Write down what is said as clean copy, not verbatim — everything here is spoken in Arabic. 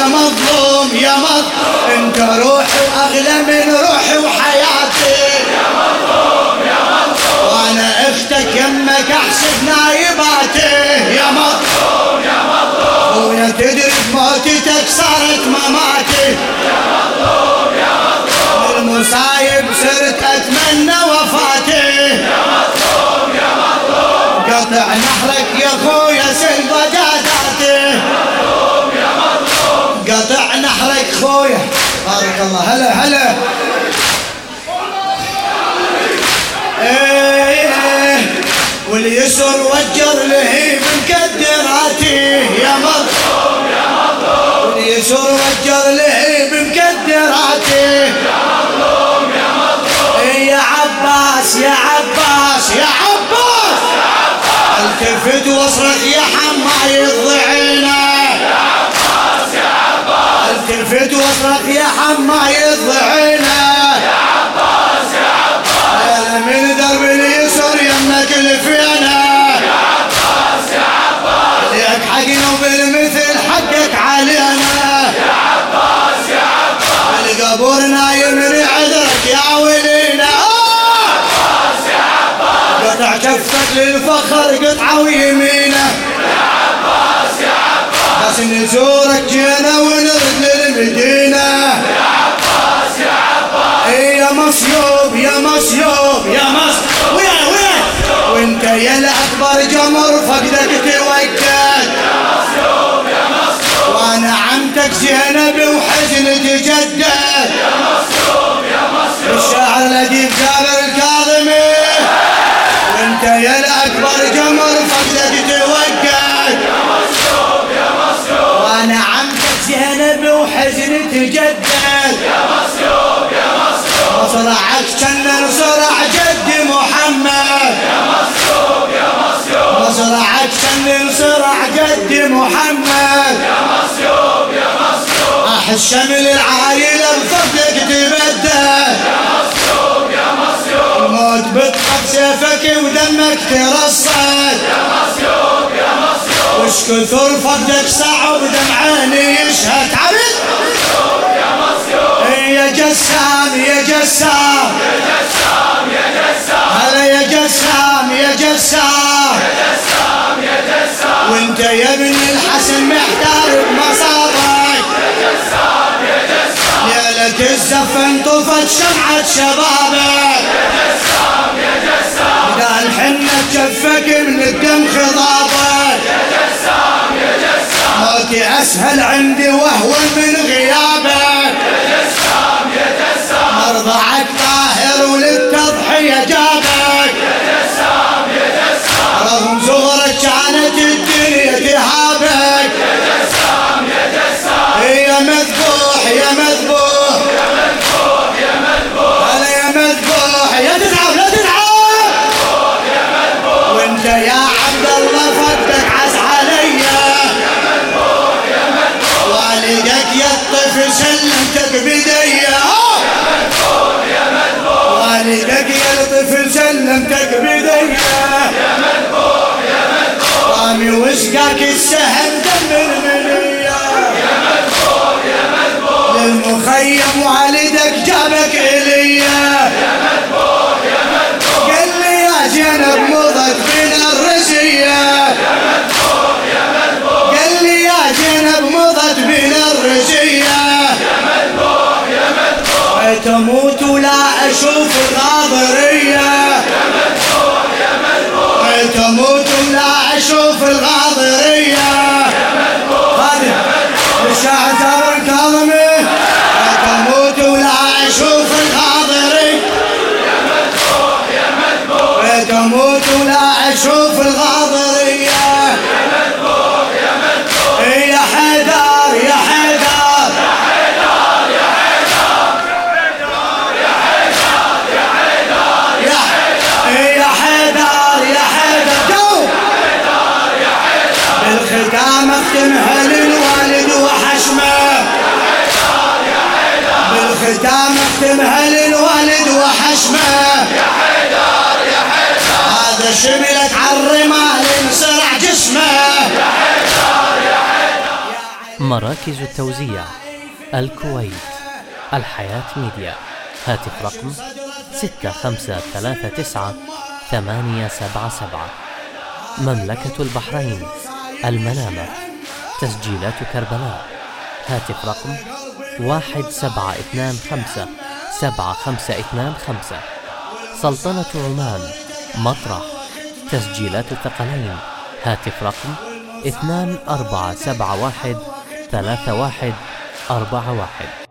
يا مظلوم يا مظلوم، انت روحي واغلى من روحي وحياتي يا مظلوم يا مظلوم، وانا اختك يمك احسب نايباتي يا مظلوم يا مظلوم، ويا تدري بموتتك صارت مماتي يا مظلوم يا مظلوم، المصايب صرت اتمنى وفاتي يا مظلوم يا مظلوم، قطع نحرك يا خويا سل ضجاداتي يا مظلوم يا مظلوم، قطع نحرك خويا بارك الله. هلا هلا واليسر وجر لهيب مكدراتي يا مظلوم يا مظلوم، واليسر وجر لهيب مكدراتي يا مظلوم يا مظلوم، يا عباس يا عباس يا عباس يا عباس، التفت واصرخ يا حماي الضعينه يا عباس يا عباس، التفت واصرخ يا حماي الضعينه يا عباس يا عباس، من درب اليسر يمك الفينه يا عباس يا عباس، ليك حقنا وبالمثل حقك علينا يا عباس يا عباس، القبور نايم عذرك يا ولينا يا عباس يا عباس، قطع كفك للفخر قطعه ويمينه يا عباس يا عباس، بس نزورك جينا ونرد للمدينه يا عباس يا عباس، يا مصيوب يا مصيوب يا مصيوب، وين وانت يا الاكبر جمر فقدك توكل يا مصيوب يا مصيوب، وانا عمتك زينب وحزن تجدد يا مصيوب يا مصيوب، الشاعر الاديب جابر الكاظمي، وانت يا الاكبر جمر فقدك توكل يا مصيوب يا مصيوب، وانا عمتك زينب وحزن تجدد يا مصيوب يا مصيوب، مصرعك كان صرع جد محمد يا مصيوب يا مصيوب، مصرعك كان صرع جد محمد يا مصيوب يا مصيوب، احس شمل العائله بفضلك تبدل يا مصيوب يا مصيوب، الموت بتقف سيفك ودمك ترصد يا مصيوب يا مصيوب، وش كثر فقدك صعب دمعاني يشهد عبد يا مصيوب، يا جسام يا جسام يا جسام يا جسام، هلا يا جسام يا جسام يا جسام يا جسام، وانت يا ابن الحسن محتار بمصابك يا جسام يا جسام، ليلة الزف انطفت شمعة شبابك يا جسام يا جسام، قال حنة جفك من الدم خضابك يا جسام يا جسام، موتي اسهل عندي واهون من غيابك يا جسام يا جسام، مرضعك طاهر وللتضحية جابك يا جسام يا جسام، رغم صغرك كانت الدنيا تهابك يا جسام يا جسام، يا مذبوح يا مذبوح يا مذبوح يا مذبوح، هلا يا مذبوح يا تتعب لا تتعب مذبوح يا مذبوح، وانت يا عبد الله فدك عز عليا يا مذبوح يا مذبوح، والدك يا الطفل سلمتك بديا يا مذبوح يا مذبوح، والدك يا الطفل سلمتك بديا يا مذبوح يا مذبوح، رامي وسقاك السهم دم المنية يا مذبوح يا مذبوح، للمخيم والدك جابك إليا يا مذبوح يا مذبوح، قال لي يا زينب مضت بنا الرزية يا مذبوح يا مذبوح، قال لي يا زينب مضت بنا الرزية يا مذبوح يا مذبوح، تموت ولا أشوف الغاضرية يا مذبوح يا مذبوح، تموت ولا أشوف الغاضرية يا مذبوح يا مذبوح، الشاعر جابر الكاظمي، تموت ولا أشوف الغاضرية يا مذبوح يا مذبوح، تموت ولا أشوف الغاضرية يا مذبوح يا مذبوح، يا حيدر يا حيدر يا حيدر يا حيدر يا حيدر يا حيدر يا حيدر يا حيدر يا حيدر جو يا حيدر، بالختام اختمها للوالد وحشمه يا حيدر يا حيدر، بالختام اختمها للوالد وحشمه يا حيدر يا حيدر، هذا شملت على الرمال انصرع جسمه يا حيدر يا حيدر. مراكز التوزيع: الكويت، الحياة ميديا. هاتف رقم 6539-877. مملكة البحرين، المنامة، تسجيلات كربلاء. هاتف رقم 1725-7525. سلطنة عمان، مطرح، تسجيلات الثقلين. هاتف رقم 2471-3141.